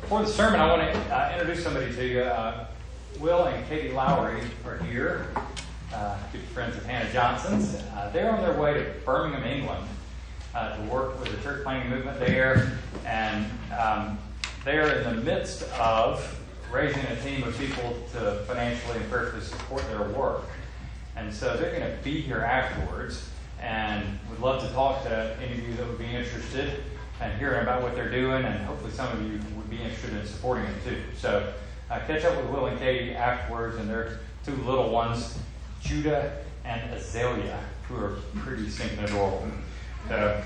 For the sermon, I want to introduce somebody to you. Will and Katie Lowry are here, good friends of Hannah Johnson's. They're on their way to Birmingham, England, to work with the church planting movement there. And they're in the midst of raising a team of people to financially and prayerfully support their work. And so they're going to be here afterwards, and would love to talk to any of you that would be interested and hearing about what they're doing, and hopefully some of you would be interested in supporting them too. So catch up with Will and Katie afterwards, and their two little ones, Judah and Azalea, who are pretty stinking adorable. So,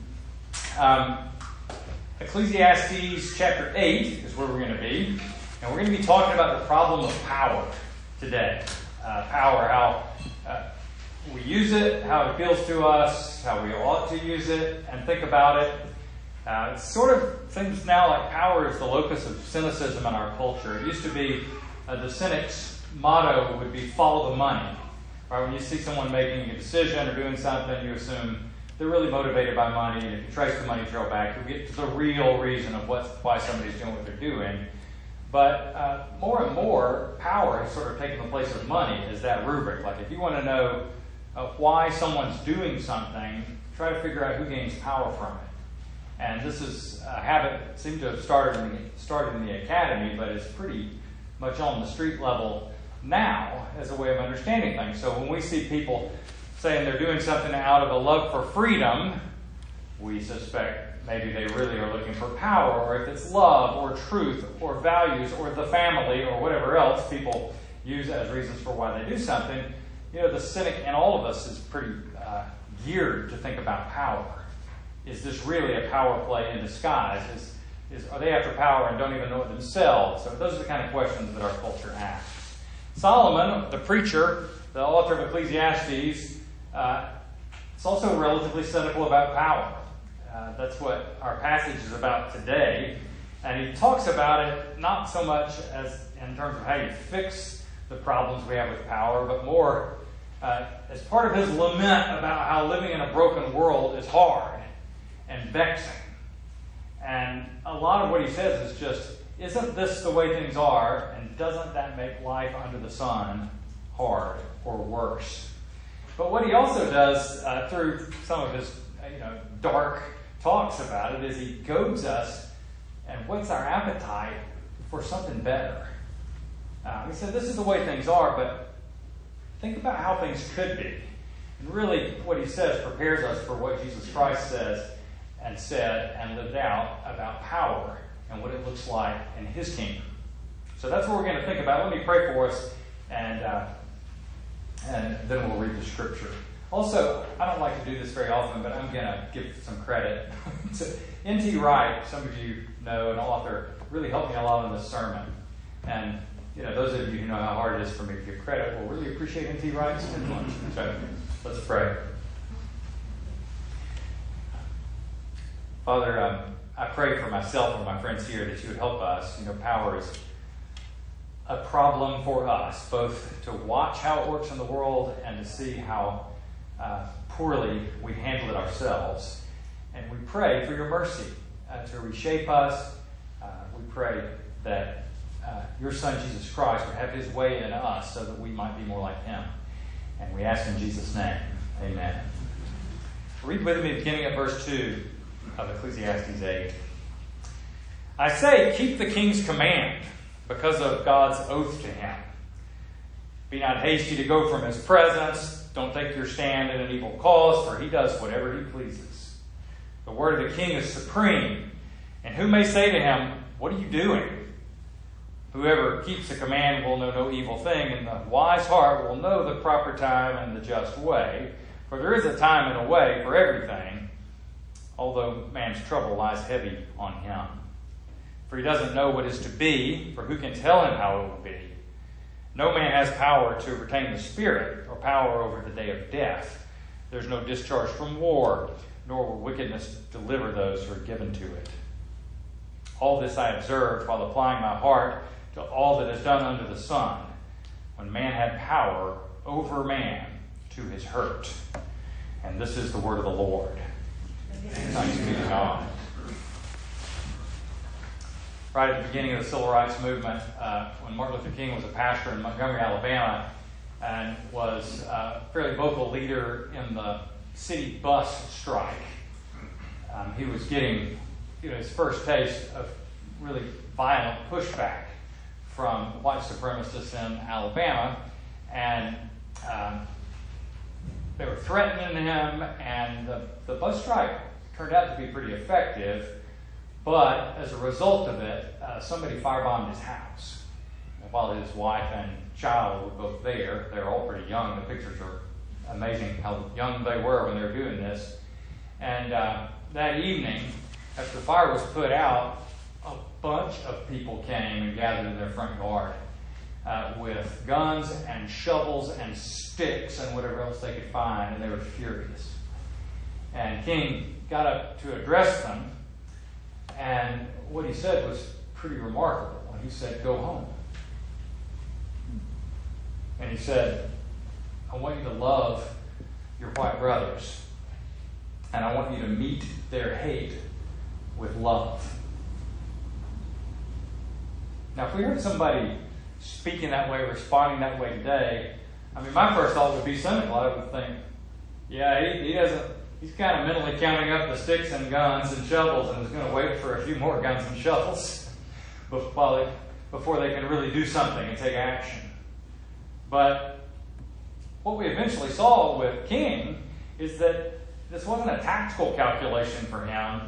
Ecclesiastes chapter 8 is where we're going to be, and we're going to be talking about the problem of power today. Power, how we use it, how it appeals to us, how we ought to use it, and think about it. It sort of seems now like power is the locus of cynicism in our culture. It used to be the cynic's motto would be follow the money. Right? When you see someone making a decision or doing something, you assume they're really motivated by money, and if you trace the money trail back, you'll get to the real reason of why somebody's doing what they're doing. But more and more, power has sort of taken the place of money as that rubric. Like if you want to know why someone's doing something, try to figure out who gains power from it. And this is a habit that seemed to have started in the academy, but it's pretty much on the street level now as a way of understanding things. So when we see people saying they're doing something out of a love for freedom, we suspect maybe they really are looking for power, or if it's love or truth or values or the family or whatever else people use as reasons for why they do something, the cynic in all of us is pretty geared to think about power. Is this really a power play in disguise? Are they after power and don't even know it themselves? So those are the kind of questions that our culture asks. Solomon, the preacher, the author of Ecclesiastes, is also relatively cynical about power. That's what our passage is about today. And he talks about it not so much as in terms of how you fix the problems we have with power, but more as part of his lament about how living in a broken world is hard and vexing. And a lot of what he says is just, isn't this the way things are, and doesn't that make life under the sun hard or worse? But what he also does through some of his dark talks about it is he goads us and what's our appetite for something better. He said this is the way things are, but think about how things could be. And really what he says prepares us for what Jesus Christ says and said and lived out about power and what it looks like in his kingdom. So that's what we're going to think about. Let me pray for us, and then we'll read the scripture. Also, I don't like to do this very often, but I'm going to give some credit to N.T. Wright. Some of you know, an author, really helped me a lot on this sermon. And those of you who know how hard it is for me to give credit will really appreciate N.T. Wright's influence. So let's pray. Father, I pray for myself and my friends here that you would help us. Power is a problem for us, both to watch how it works in the world and to see how poorly we handle it ourselves. And we pray for your mercy to reshape us. We pray that your Son, Jesus Christ, would have his way in us so that we might be more like him. And we ask in Jesus' name, amen. Read with me beginning at verse 2 of Ecclesiastes 8. I say, keep the king's command because of God's oath to him. Be not hasty to go from his presence. Don't take your stand in an evil cause, for he does whatever he pleases. The word of the king is supreme. And who may say to him, what are you doing? Whoever keeps the command will know no evil thing, and the wise heart will know the proper time and the just way. For there is a time and a way for everything, although man's trouble lies heavy on him. For he doesn't know what is to be, for who can tell him how it will be? No man has power to retain the spirit, or power over the day of death. There's no discharge from war, nor will wickedness deliver those who are given to it. All this I observed while applying my heart to all that is done under the sun, when man had power over man to his hurt. And this is the word of the Lord. Thanks be to God. right at the beginning of the Civil Rights Movement, when Martin Luther King was a pastor in Montgomery, Alabama, and was a fairly vocal leader in the city bus strike. He was getting his first taste of really violent pushback from white supremacists in Alabama, and they were threatening him, and the bus strike turned out to be pretty effective, but as a result of it, somebody firebombed his house. And while his wife and child were both there, they were all pretty young. The pictures are amazing how young they were when they were doing this. And that evening, after the fire was put out, a bunch of people came and gathered in their front yard with guns and shovels and sticks and whatever else they could find, and they were furious. And King got up to address them, and what he said was pretty remarkable. He said, "Go home." And he said, "I want you to love your white brothers, and I want you to meet their hate with love." Now, if we heard somebody speaking that way, responding that way today, I mean, my first thought would be cynical. I would think, yeah, he doesn't, he's kind of mentally counting up the sticks and guns and shovels and is going to wait for a few more guns and shovels before they can really do something and take action. But what we eventually saw with King is that this wasn't a tactical calculation for him.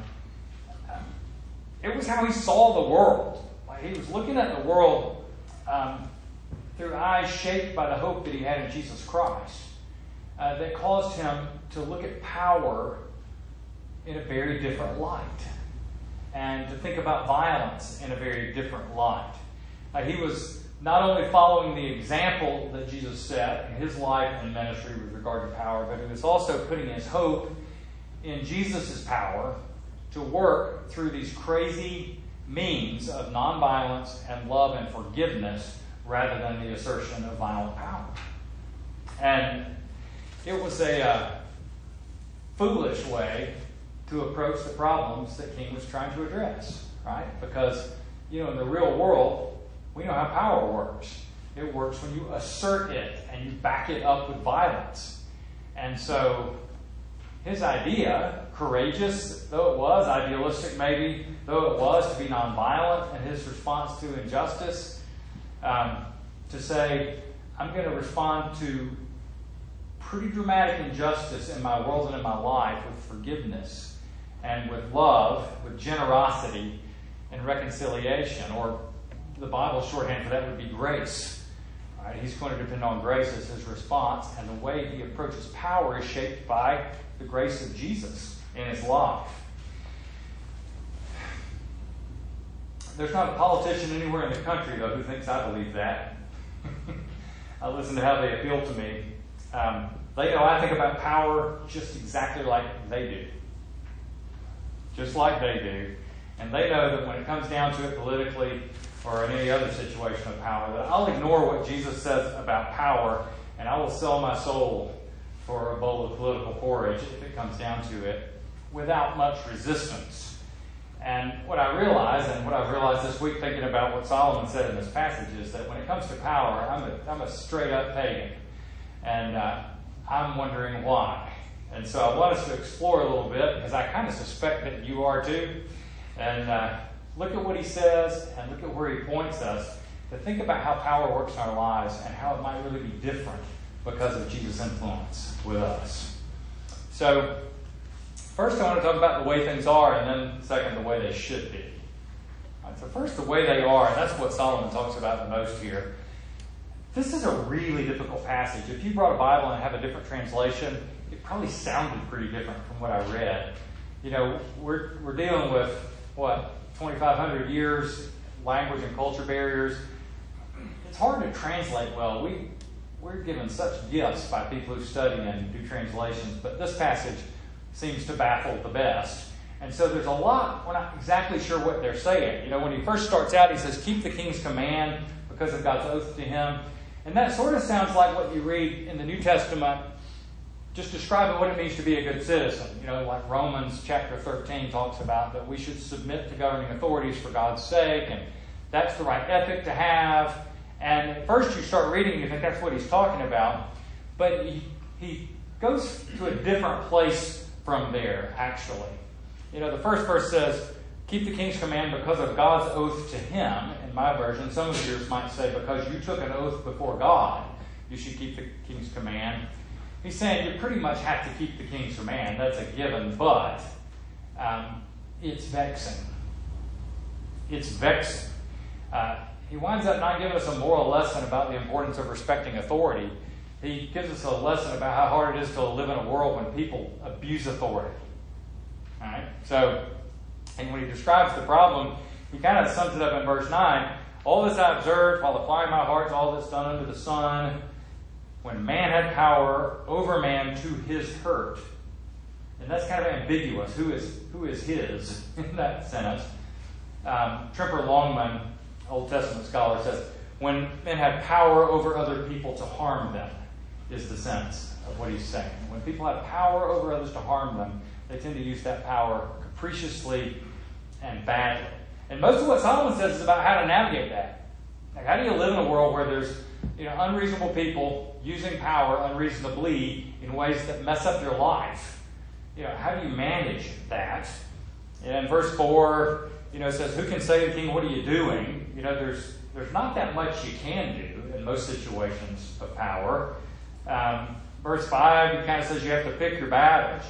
It was how he saw the world. Like, he was looking at the world through eyes shaped by the hope that he had in Jesus Christ, that caused him to look at power in a very different light, and to think about violence in a very different light. He was not only following the example that Jesus set in his life and ministry with regard to power, but he was also putting his hope in Jesus' power to work through these crazy means of nonviolence and love and forgiveness rather than the assertion of violent power. And it was a foolish way to approach the problems that King was trying to address, right? Because, in the real world, we know how power works. It works when you assert it and you back it up with violence. And so his idea, courageous though it was, idealistic maybe though it was, to be nonviolent in his response to injustice, to say, I'm going to respond to pretty dramatic injustice in my world and in my life with forgiveness and with love, with generosity and reconciliation, or the Bible's shorthand for that would be grace. Right? He's going to depend on grace as his response, and the way he approaches power is shaped by the grace of Jesus in his life. There's not a politician anywhere in the country, though, who thinks I believe that. I listen to how they appeal to me. They know I think about power just exactly like they do. Just like they do. And they know that when it comes down to it politically or in any other situation of power, that I'll ignore what Jesus says about power, and I will sell my soul for a bowl of political porridge if it comes down to it, without much resistance. And what I realize, and what I've realized this week thinking about what Solomon said in this passage, is that when it comes to power, I'm a straight-up pagan. And I'm wondering why. And so I want us to explore a little bit, because I kind of suspect that you are too. And look at what he says, and look at where he points us, to think about how power works in our lives and how it might really be different because of Jesus' influence with us. So, first I want to talk about the way things are, and then second, the way they should be. All right, so first, the way they are, and that's what Solomon talks about the most here. This is a really difficult passage. If you brought a Bible and have a different translation, it probably sounded pretty different from what I read. We're dealing with, 2,500 years, language and culture barriers. It's hard to translate well. We're given such gifts by people who study and do translations, but this passage seems to baffle the best. And so there's a lot, we're not exactly sure what they're saying. When he first starts out, he says, keep the king's command because of God's oath to him. And that sort of sounds like what you read in the New Testament just describing what it means to be a good citizen. You know, like Romans chapter 13 talks about that we should submit to governing authorities for God's sake, and that's the right ethic to have. And at first you start reading and you think that's what he's talking about, but he goes to a different place from there, actually. You know, the first verse says, keep the king's command because of God's oath to him. In my version, some of yours might say, because you took an oath before God, you should keep the king's command. He's saying you pretty much have to keep the king's command. That's a given, but it's vexing. It's vexing. He winds up not giving us a moral lesson about the importance of respecting authority. He gives us a lesson about how hard it is to live in a world when people abuse authority. All right? So, and when he describes the problem, he kind of sums it up in verse 9. All this I observed while applying my heart to all that's done under the sun, when man had power over man to his hurt. And that's kind of ambiguous. Who is his in that sentence? Tremper Longman, Old Testament scholar, says, when men have power over other people to harm them, is the sense of what he's saying. When people have power over others to harm them, they tend to use that power capriciously and badly. And most of what Solomon says is about how to navigate that. Like, how do you live in a world where there's unreasonable people using power unreasonably in ways that mess up your life? How do you manage that? And in verse 4, it says, who can say to the king, what are you doing? There's not that much you can do in most situations of power. Verse 5, it kind of says you have to pick your battles.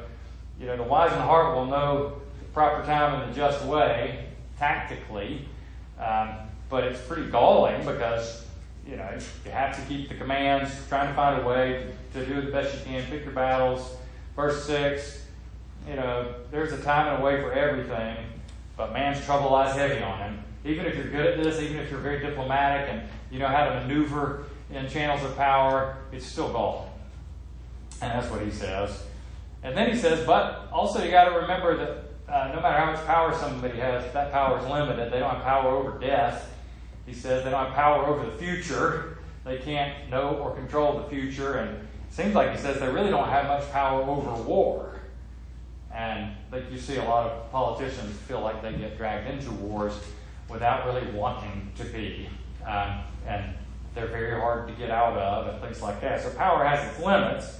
The wise in heart will know the proper time and the just way, tactically. But it's pretty galling because, you have to keep the commands, trying to find a way to do the best you can, pick your battles. Verse 6, there's a time and a way for everything, but man's trouble lies heavy on him. Even if you're good at this, even if you're very diplomatic and you know how to maneuver in channels of power, it's still galling. And that's what he says. And then he says, but also you got to remember that no matter how much power somebody has, that power is limited. They don't have power over death. He says they don't have power over the future. They can't know or control the future. And it seems like he says they really don't have much power over war. And you see a lot of politicians feel like they get dragged into wars without really wanting to be. And they're very hard to get out of and things like that. So power has its limits.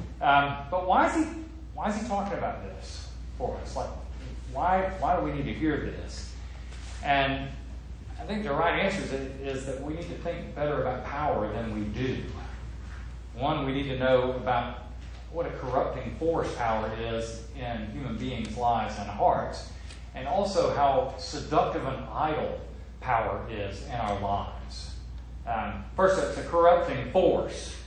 But why is he talking about this for us? Like, why do we need to hear this? And I think the right answer is that we need to think better about power than we do. One, we need to know about what a corrupting force power is in human beings' lives and hearts, and also how seductive and idle power is in our lives. First, it's a corrupting force.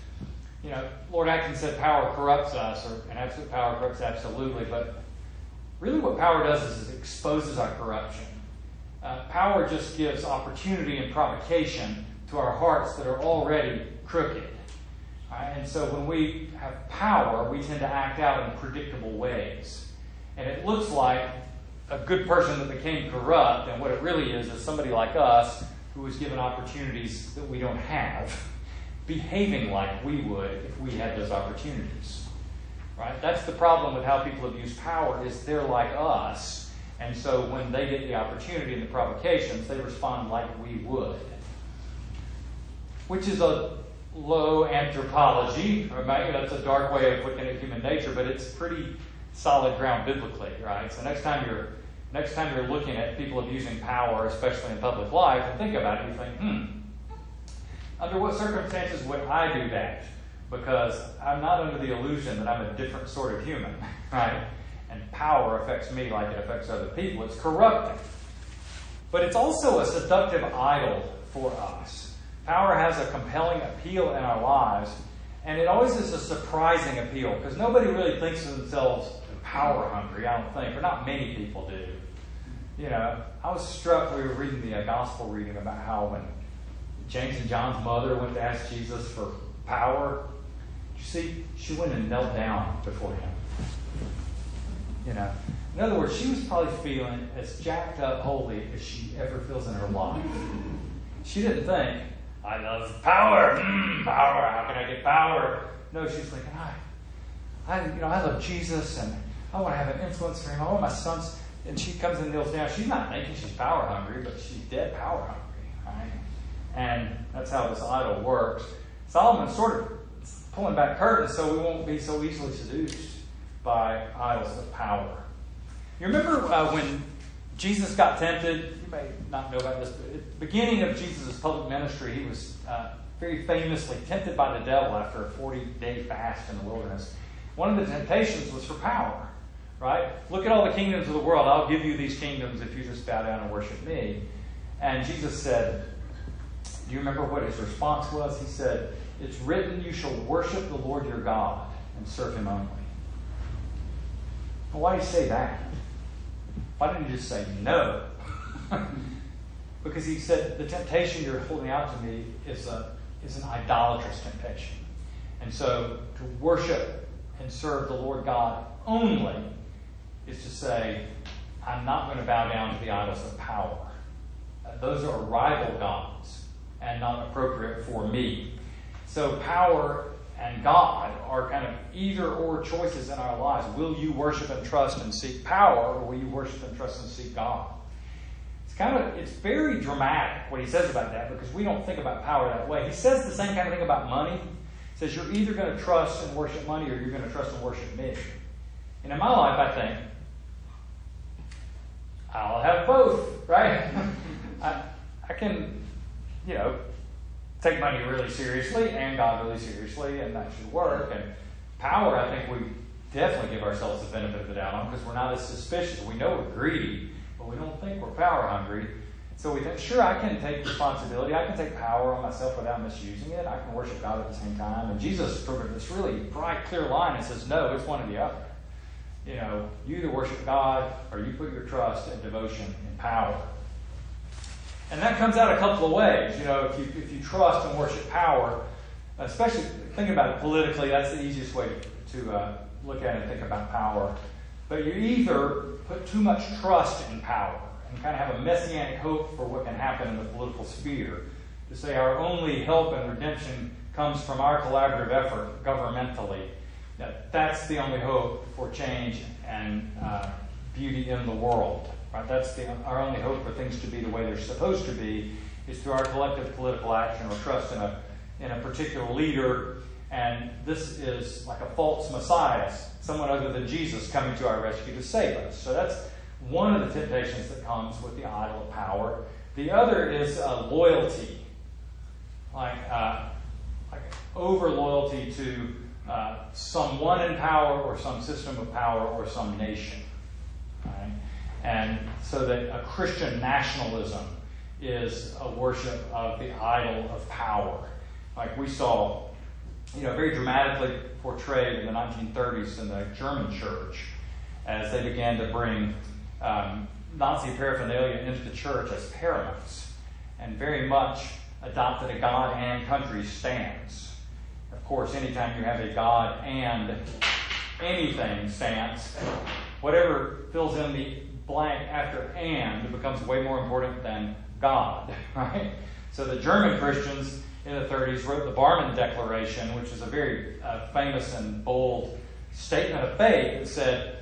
Lord Atkins said power corrupts us, and absolute power corrupts absolutely, but really what power does is it exposes our corruption. Power just gives opportunity and provocation to our hearts that are already crooked. And so when we have power, we tend to act out in predictable ways. And it looks like a good person that became corrupt, and what it really is somebody like us who was given opportunities that we don't have, behaving like we would if we had those opportunities. Right? That's the problem with how people abuse power, is they're like us. And so when they get the opportunity and the provocations, they respond like we would. Which is a low anthropology. Right? That's a dark way of looking at human nature, but it's pretty solid ground biblically, right? So next time you're looking at people abusing power, especially in public life, and think about it, you think, under what circumstances would I do that? Because I'm not under the illusion that I'm a different sort of human, right? And power affects me like it affects other people. It's corrupting. But it's also a seductive idol for us. Power has a compelling appeal in our lives, and it always is a surprising appeal, because nobody really thinks of themselves power hungry, I don't think, or not many people do. I was struck, we were reading the gospel reading about how when James and John's mother went to ask Jesus for power, you see, she went and knelt down before him. In other words, she was probably feeling as jacked up holy as she ever feels in her life. She didn't think, I love power. Power, how can I get power? No, she's thinking, I love Jesus, and I want to have an influence for him. I want my sons. And she comes and kneels down. She's not thinking she's power hungry, but she's dead power hungry, right? And that's how this idol works. Solomon's sort of pulling back curtains so we won't be so easily seduced by idols of power. You remember when Jesus got tempted? You may not know about this, but at the beginning of Jesus' public ministry, he was very famously tempted by the devil after a 40-day fast in the wilderness. One of the temptations was for power, right? Look at all the kingdoms of the world. I'll give you these kingdoms if you just bow down and worship me. And Jesus said, do you remember what his response was? He said, it's written, you shall worship the Lord your God and serve him only. Well, why did he say that? Why didn't he just say no? Because he said, the temptation you're holding out to me is an idolatrous temptation. And so to worship and serve the Lord God only is to say, I'm not going to bow down to the idols of power. Those are rival gods and not appropriate for me. So power and God are kind of either or choices in our lives. Will you worship and trust and seek power, or will you worship and trust and seek God? It's very dramatic what he says about that, because we don't think about power that way. He says the same kind of thing about money. He says you're either going to trust and worship money, or you're going to trust and worship me. And in my life, I think, I'll have both, right? I can, take money really seriously and God really seriously, and that should work. And power, I think we definitely give ourselves the benefit of the doubt on, because we're not as suspicious. We know we're greedy, but we don't think we're power hungry. So we think, sure, I can take responsibility. I can take power on myself without misusing it. I can worship God at the same time. And Jesus provided this really bright, clear line and says, no, it's one or the other. You either worship God or you put your trust and devotion in power. And that comes out a couple of ways. If you trust and worship power, especially thinking about it politically, that's the easiest way to look at it and think about power. But you either put too much trust in power and kind of have a messianic hope for what can happen in the political sphere, to say our only help and redemption comes from our collaborative effort governmentally. That's the only hope for change and beauty in the world. Right? That's our only hope for things to be the way they're supposed to be, is through our collective political action or trust in a particular leader. And this is like a false Messiah, someone other than Jesus coming to our rescue to save us. So that's one of the temptations that comes with the idol of power. The other is loyalty, like over loyalty to someone in power or some system of power or some nation. Right? And so that a Christian nationalism is a worship of the idol of power. Like we saw, very dramatically portrayed in the 1930s in the German church as they began to bring Nazi paraphernalia into the church as paramount, and very much adopted a God and country stance. Of course, anytime you have a God and anything stance, whatever fills in the blank after and becomes way more important than God, right? So the German Christians in the 30s wrote the Barmen Declaration, which is a very famous and bold statement of faith that said,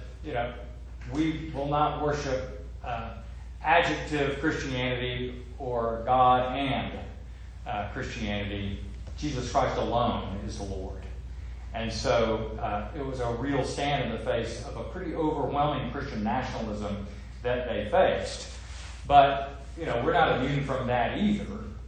we will not worship adjective Christianity or God and Christianity. Jesus Christ alone is the Lord. And so it was a real stand in the face of a pretty overwhelming Christian nationalism that they faced. But, we're not immune from that either.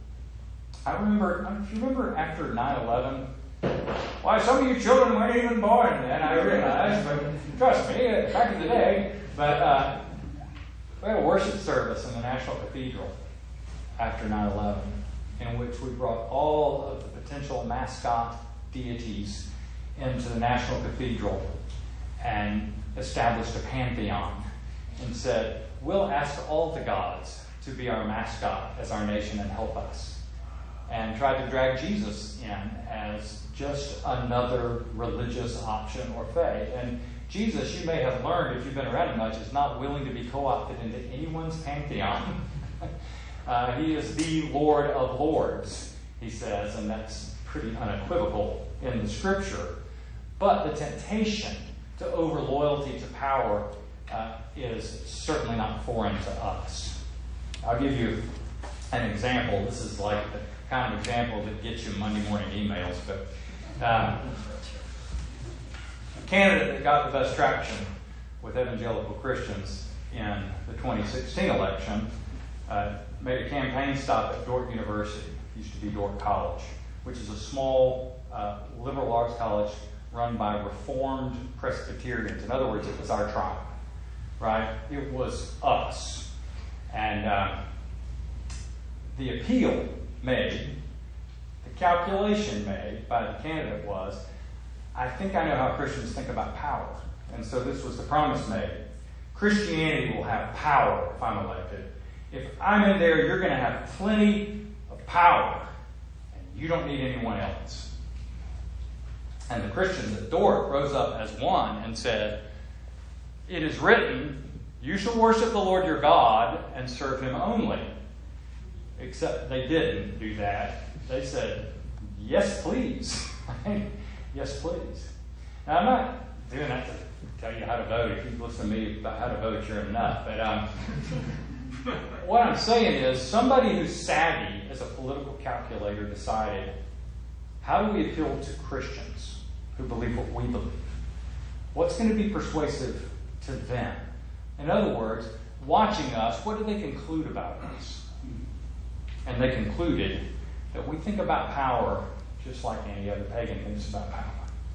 I remember after 9/11, why some of you children weren't even born then, I realized, but trust me, back in the day. But we had a worship service in the National Cathedral after 9/11, in which we brought all of the potential mascot deities into the National Cathedral and established a pantheon and said, we'll ask all the gods to be our mascot as our nation and help us. And tried to drag Jesus in as just another religious option or faith. And Jesus, you may have learned if you've been around him much, is not willing to be co-opted into anyone's pantheon. He is the Lord of Lords, he says, and that's pretty unequivocal in the Scripture. But the temptation to over loyalty to power is certainly not foreign to us. I'll give you an example. This is like the kind of example that gets you Monday morning emails. But a candidate that got the best traction with evangelical Christians in the 2016 election made a campaign stop at Dordt University. It used to be Dordt College, which is a small liberal arts college run by Reformed Presbyterians. In other words, it was our tribe, right? It was us. And the appeal made, the calculation made by the candidate was, I think I know how Christians think about power. And so this was the promise made. Christianity will have power if I'm elected. If I'm in there, you're going to have plenty of power, and you don't need anyone else. And the Christians at Dordt rose up as one and said, it is written, you shall worship the Lord your God and serve him only. Except they didn't do that. They said, yes, please. Yes, please. Now, I'm not doing that to tell you how to vote. If you listen to me about how to vote, you're enough. But what I'm saying is, somebody who's savvy as a political calculator decided, how do we appeal to Christians who believe what we believe? What's going to be persuasive to them? In other words, watching us, what did they conclude about us? And they concluded that we think about power just like any other pagan thinks about power.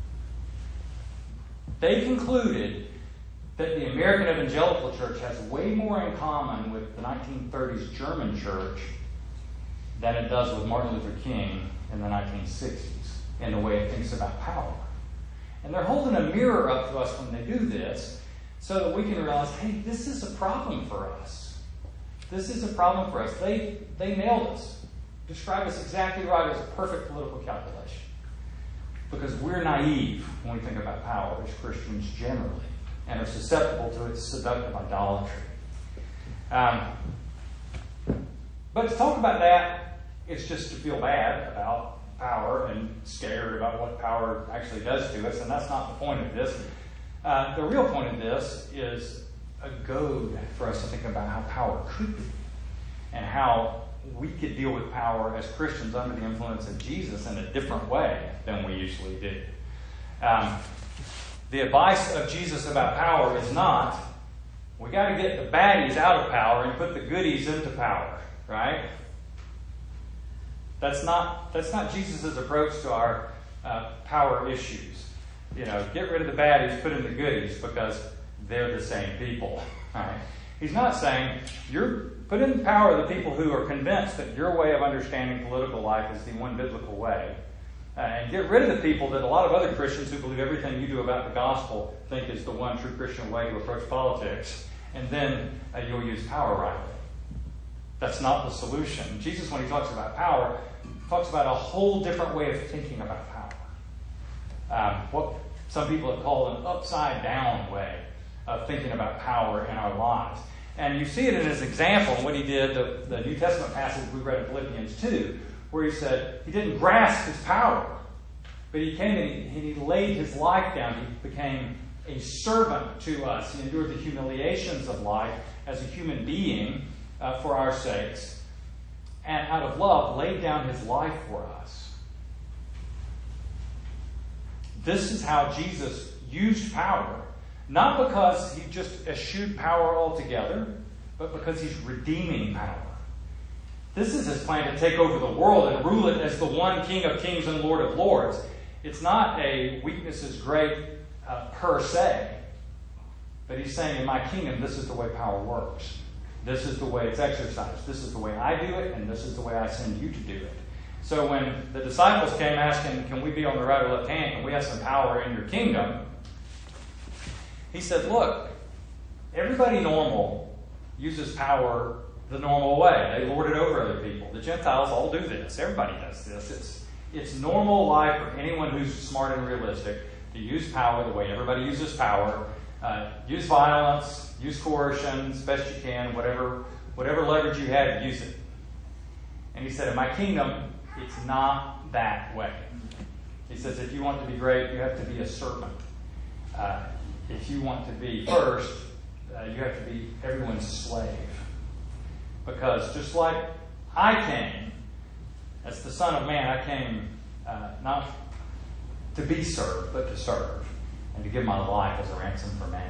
They concluded that the American Evangelical Church has way more in common with the 1930s German church than it does with Martin Luther King in the 1960s in the way it thinks about power. And they're holding a mirror up to us when they do this so that we can realize, hey, this is a problem for us. This is a problem for us. They nailed us. Describe us exactly right as a perfect political calculation. Because we're naive when we think about power as Christians generally and are susceptible to its seductive idolatry. But to talk about that is just to feel bad about power and scared about what power actually does to us, and that's not the point of this. The real point of this is a goad for us to think about how power could be and how we could deal with power as Christians under the influence of Jesus in a different way than we usually do. The advice of Jesus about power is not, we got to get the baddies out of power and put the goodies into power, right? That's not Jesus' approach to our power issues. You know, get rid of the baddies, put in the goodies, because they're the same people, right? He's not saying, put in power the people who are convinced that your way of understanding political life is the one biblical way. And get rid of the people that a lot of other Christians who believe everything you do about the gospel think is the one true Christian way to approach politics. And then you'll use power rightly. That's not the solution. Jesus, when he talks about power, talks about a whole different way of thinking about power. What some people have called an upside-down way of thinking about power in our lives. And you see it in his example, what he did, the New Testament passage we read in Philippians 2, where he said he didn't grasp his power, but he came and he laid his life down. He became a servant to us. He endured the humiliations of life as a human being for our sakes, and out of love laid down his life for us. This is how Jesus used power, not because he just eschewed power altogether, but because he's redeeming power. This is his plan to take over the world and rule it as the one King of Kings and Lord of Lords. It's not a weakness is great per se, but he's saying, in my kingdom, this is the way power works. This is the way it's exercised. This is the way I do it, and this is the way I send you to do it. So when the disciples came asking, can we be on the right or left hand? Can we have some power in your kingdom? He said, look, everybody normal uses power the normal way. They lord it over other people. The Gentiles all do this. Everybody does this. It's normal life for anyone who's smart and realistic to use power the way everybody uses power. Use violence, use coercion as best you can, whatever leverage you have, use it. And he said, in my kingdom, it's not that way. He says, if you want to be great, you have to be a servant. If you want to be first, you have to be everyone's slave. Because just like I came, as the Son of Man, I came not to be served, but to serve, and to give my life as a ransom for many.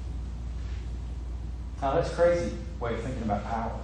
Now that's a crazy way of thinking about power.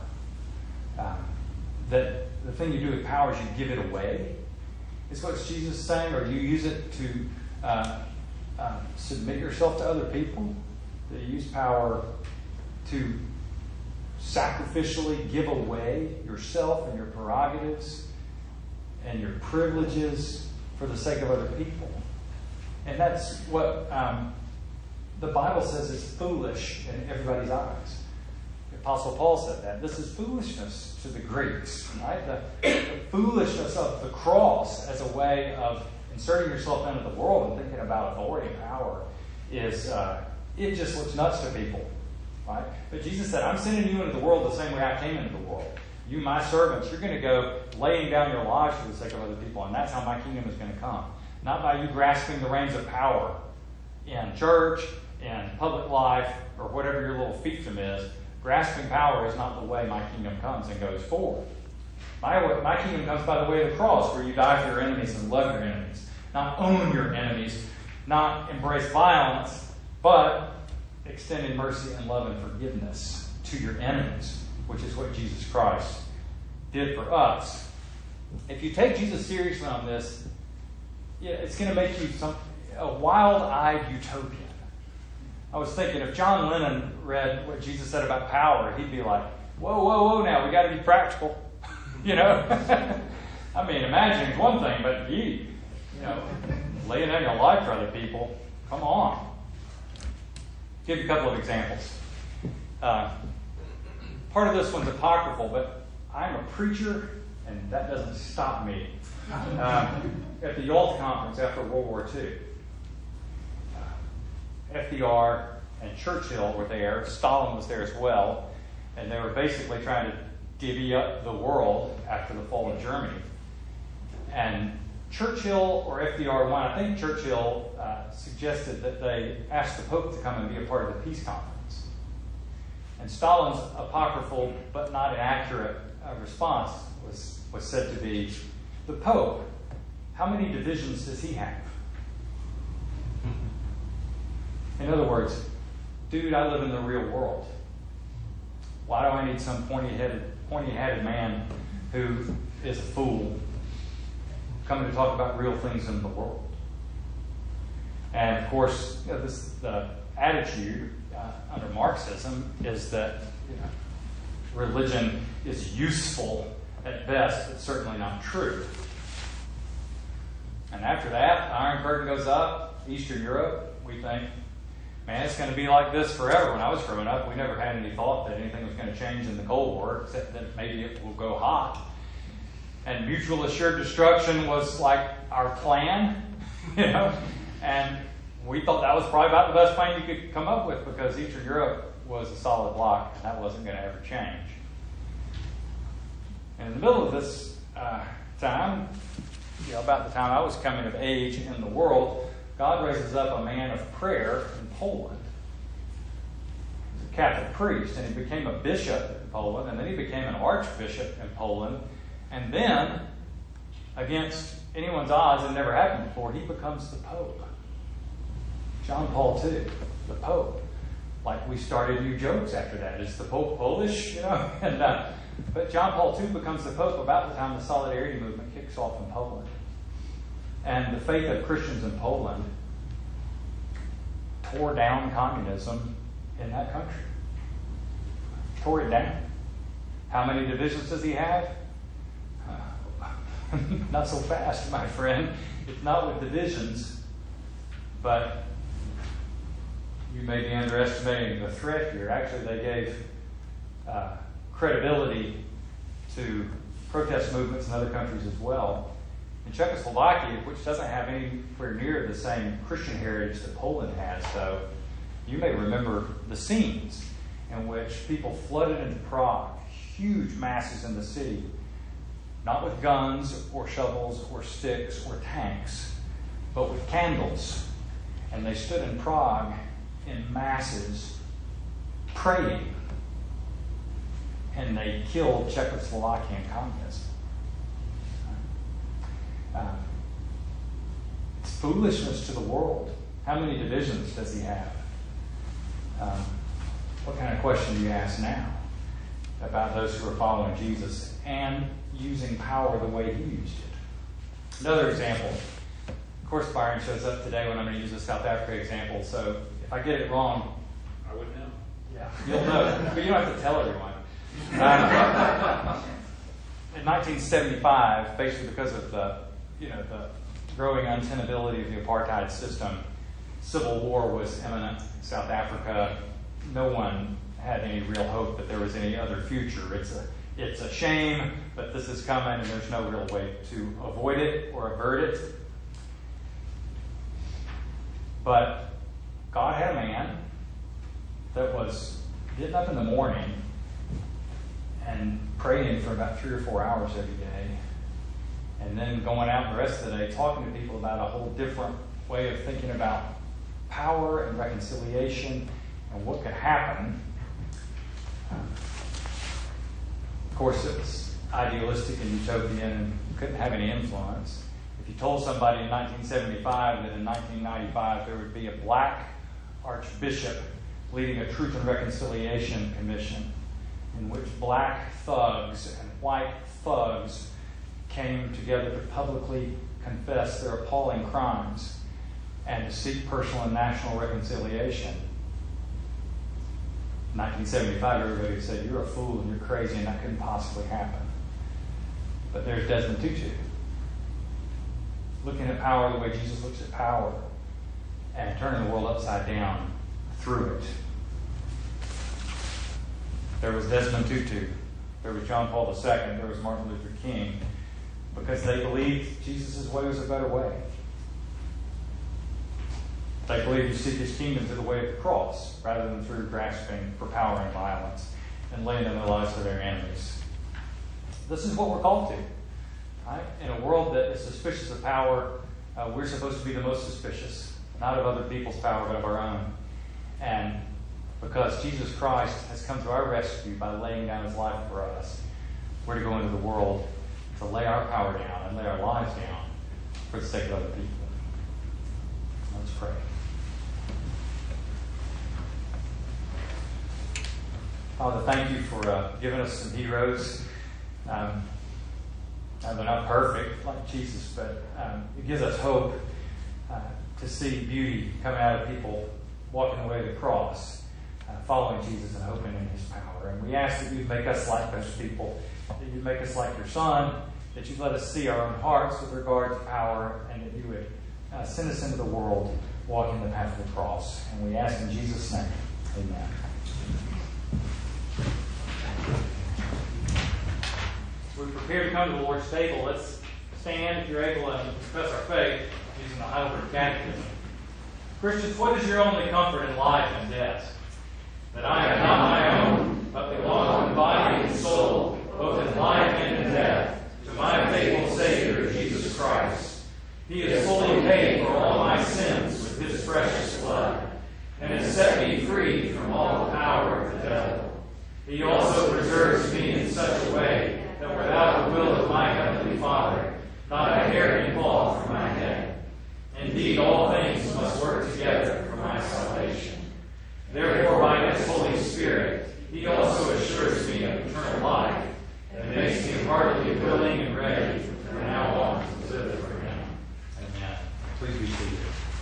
That the thing you do with power is you give it away. Is what Jesus is saying, or you use it to submit yourself to other people. That you use power to sacrificially give away yourself and your prerogatives and your privileges for the sake of other people. And that's what the Bible says is foolish in everybody's eyes. The Apostle Paul said that. This is foolishness to the Greeks, right? The foolishness of the cross as a way of inserting yourself into the world and thinking about authority and power is, it just looks nuts to people, right? But Jesus said, I'm sending you into the world the same way I came into the world. You, my servants, you're going to go laying down your lives for the sake of other people, and that's how my kingdom is going to come. Not by you grasping the reins of power in church, in public life, or whatever your little fiefdom is. Grasping power is not the way my kingdom comes and goes forward. My kingdom comes by the way of the cross, where you die for your enemies and love your enemies. Not own your enemies, not embrace violence, but extending mercy and love and forgiveness to your enemies, which is what Jesus Christ did for us. If you take Jesus seriously on this, it's going to make you a wild-eyed utopian. I was thinking, if John Lennon read what Jesus said about power, he'd be like, whoa, whoa, whoa, now, we got to be practical. You know? I mean, imagining is one thing, but laying down your life for other people, come on. I'll give you a couple of examples. Part of this one's apocryphal, but I'm a preacher, and that doesn't stop me. At the Yalta Conference after World War II, FDR and Churchill were there. Stalin was there as well. And they were basically trying to divvy up the world after the fall of Germany. And Churchill or FDR won. I think Churchill suggested that they ask the Pope to come and be a part of the peace conference. And Stalin's apocryphal but not inaccurate response was said to be, the Pope, how many divisions does he have? In other words, dude, I live in the real world. Why do I need some pointy-headed man who is a fool coming to talk about real things in the world? And of course, the attitude under Marxism is that religion is useful at best, but certainly not true. And after that, the Iron Curtain goes up, Eastern Europe, we think, man, it's going to be like this forever. When I was growing up, we never had any thought that anything was going to change in the Cold War, except that maybe it will go hot. And mutual assured destruction was like our plan, and we thought that was probably about the best plan you could come up with, because Eastern Europe was a solid block, and that wasn't going to ever change. And in the middle of this time, about the time I was coming of age in the world, God raises up a man of prayer in Poland. He was a Catholic priest, and he became a bishop in Poland, and then he became an archbishop in Poland. And then, against anyone's odds, it never happened before, he becomes the Pope. John Paul II, the Pope. Like, we started new jokes after that. Is the Pope Polish? But John Paul II becomes the Pope about the time the Solidarity movement kicks off in Poland. And the faith of Christians in Poland tore down communism in that country. Tore it down. How many divisions does he have? Not so fast, my friend. It's not with divisions, but you may be underestimating the threat here. Actually, they gave credibility to protest movements in other countries as well. In Czechoslovakia, which doesn't have anywhere near the same Christian heritage that Poland has, though, you may remember the scenes in which people flooded into Prague, huge masses in the city, not with guns or shovels or sticks or tanks, but with candles. And they stood in Prague in masses praying. And they killed Czechoslovakian communism. It's foolishness to the world. How many divisions does he have? What kind of question do you ask now about those who are following Jesus and using power the way he used it? Another example. Of course, Byron shows up today when I'm going to use the South Africa example, so if I get it wrong, I wouldn't know. Yeah, you'll know, but you don't have to tell everyone. In 1975, basically because of the growing untenability of the apartheid system, civil war was imminent in South Africa. No one had any real hope that there was any other future. It's a shame, but this is coming, and there's no real way to avoid it or avert it. But God had a man that was getting up in the morning and praying for about 3 or 4 hours every day, and then going out the rest of the day talking to people about a whole different way of thinking about power and reconciliation and what could happen. Of course, it was idealistic and utopian and couldn't have any influence. If you told somebody in 1975 that in 1995 there would be a black archbishop leading a Truth and Reconciliation Commission in which black thugs and white thugs came together to publicly confess their appalling crimes and to seek personal and national reconciliation. In 1975, everybody said, "You're a fool and you're crazy and that couldn't possibly happen." But there's Desmond Tutu, looking at power the way Jesus looks at power and turning the world upside down through it. There was Desmond Tutu. There was John Paul II. There was Martin Luther King, because they believed Jesus' way was a better way. They believed you seek his kingdom through the way of the cross, rather than through grasping for power and violence and laying down their lives for their enemies. This is what we're called to. Right? In a world that is suspicious of power, we're supposed to be the most suspicious, not of other people's power, but of our own. And because Jesus Christ has come to our rescue by laying down his life for us, we're to go into the world to lay our power down and lay our lives down for the sake of other people. Let's pray. Father, thank you for giving us some heroes. They're not perfect like Jesus, but it gives us hope to see beauty coming out of people walking the way of the cross, following Jesus and hoping in his power. And we ask that you'd make us like those people, that you'd make us like your Son, that you'd let us see our own hearts with regard to power, and that you would send us into the world walking the path of the cross. And we ask in Jesus' name, amen. As we prepare to come to the Lord's table, let's stand, if you're able, and confess our faith using the Heidelberg Catechism. Christians, what is your only comfort in life and death? That I am not my own, but belong in body and soul, both in life and in death, to my faithful Savior, Jesus Christ. He has fully paid for all my sins with his precious blood, and has set me free from all the power of the devil. He also preserves me in such a way that without the will of my heavenly Father, not a hair can fall from my head. Indeed, all things must work together for my salvation. Therefore, by his Holy Spirit, he also assures me of eternal life, and makes me heartily willing and ready from now on to live for him. Amen. Please be seated.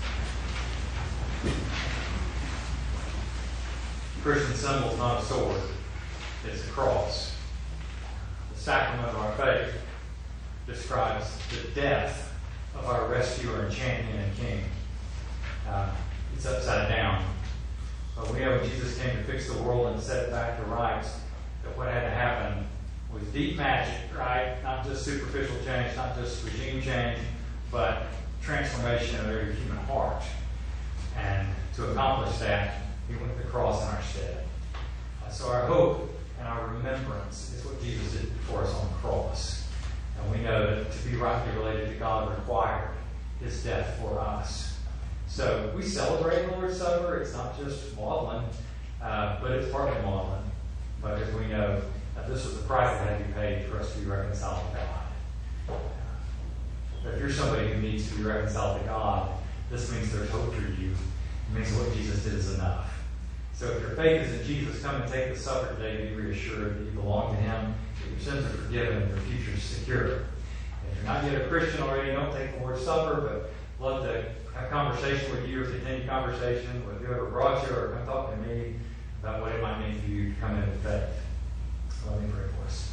The Christian symbol is not a sword, it's a cross. The sacrament of our faith describes the death of our rescuer and champion and king. It's upside down. But we know when Jesus came to fix the world and set it back to rights, that what had to happen was deep magic, right? Not just superficial change, not just regime change, but transformation of every human heart. And to accomplish that, he went to the cross in our stead. So our hope and our remembrance is what Jesus did for us on the cross. And we know that to be rightly related to God required his death for us. So we celebrate the Lord's Supper. It's not just maudlin, but it's partly maudlin, because we know that this was the price that had to be paid for us to be reconciled to God. But if you're somebody who needs to be reconciled to God, this means there's hope for you. It means what Jesus did is enough. So if your faith is in Jesus, come and take the supper today. Be reassured that you belong to him, that your sins are forgiven, and your future is secure. If you're not yet a Christian already, don't take the Lord's Supper, but love to have conversation with you or continue conversation with whoever brought you, or come talk to me about what it might mean for you to come into faith. Let me pray for us.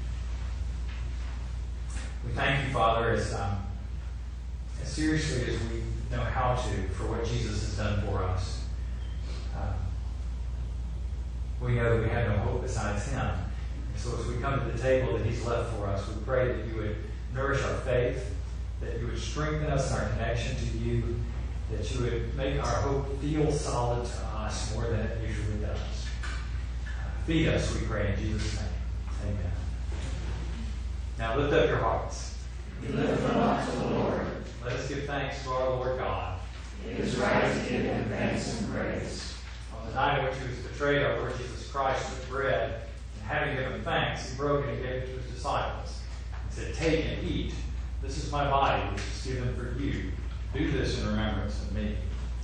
We thank you, Father, as seriously as we know how to, for what Jesus has done for us. We know that we have no hope besides him. And so as we come to the table that he's left for us, we pray that you would nourish our faith, that you would strengthen us in our connection to you, that you would make our hope feel solid to us more than it usually does. Feed us, we pray, in Jesus' name. Amen. Now lift up your hearts. We lift them up to the Lord. Let us give thanks to our Lord God. It is right to give him thanks and praise. On the night in which he was betrayed, our Lord Jesus Christ took bread, and having given thanks, he broke it and gave it to his disciples. He said, "Take and eat. This is my body, which is given for you. Do this in remembrance of me."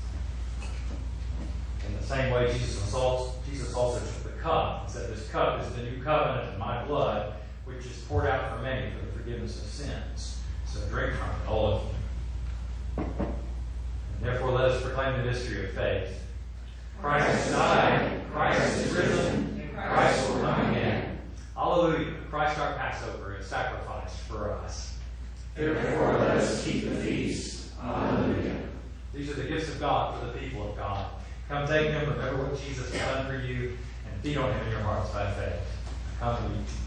In the same way, Jesus also took the cup and said, "This cup is the new covenant in my blood, which is poured out for many for the forgiveness of sins. So drink from it, all of you. And therefore let us proclaim the mystery of faith. Christ died, Christ is risen, and Christ will come again. Alleluia. Christ our Passover is sacrificed for us. Therefore let us keep the feast. Alleluia. These are the gifts of God for the people of God. Come take them, remember what Jesus has done for you, and feed on him in your hearts by faith. Come and eat.